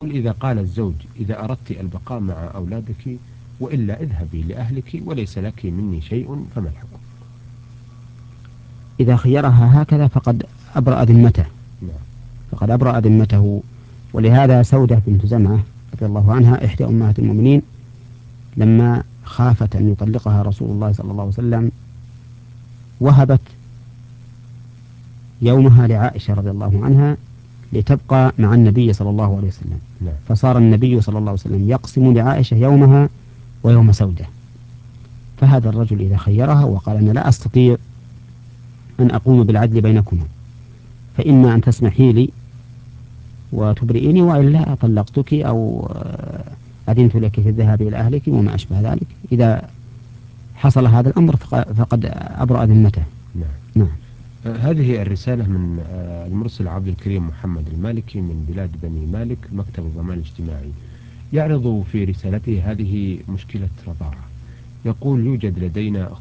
إذا قال الزوج: إذا أردت البقاء مع أولادك وإلا اذهبي لأهلك وليس لك مني شيء، فما الحكم؟ إذا خيرها هكذا فقد أبرأ ذمته. نعم. فقد أبرأ ذمته. ولهذا سودة بنت زمعة رضي الله عنها إحدى أمهات المؤمنين لما خافت أن يطلقها رسول الله صلى الله عليه وسلم وهبت يومها لعائشة رضي الله عنها لتبقى مع النبي صلى الله عليه وسلم. نعم. فصار النبي صلى الله عليه وسلم يقسم لعائشة يومها ويوم سودة. فهذا الرجل إذا خيرها وقال أنا لا أستطيع أن أقوم بالعدل بينكما، فإما أن تسمحي لي وتبرئيني وإلا طلقتك أو أذنت لك في الذهاب إلى أهلك وما أشبه ذلك. إذا حصل هذا الأمر فقد أبرأ ذمته. نعم. نعم. هذه الرسالة من المرسل عبد الكريم محمد المالكي من بلاد بني مالك، مكتب الضمان الاجتماعي. يعرض في رسالته هذه مشكلة رضاعة. يقول: يوجد لدينا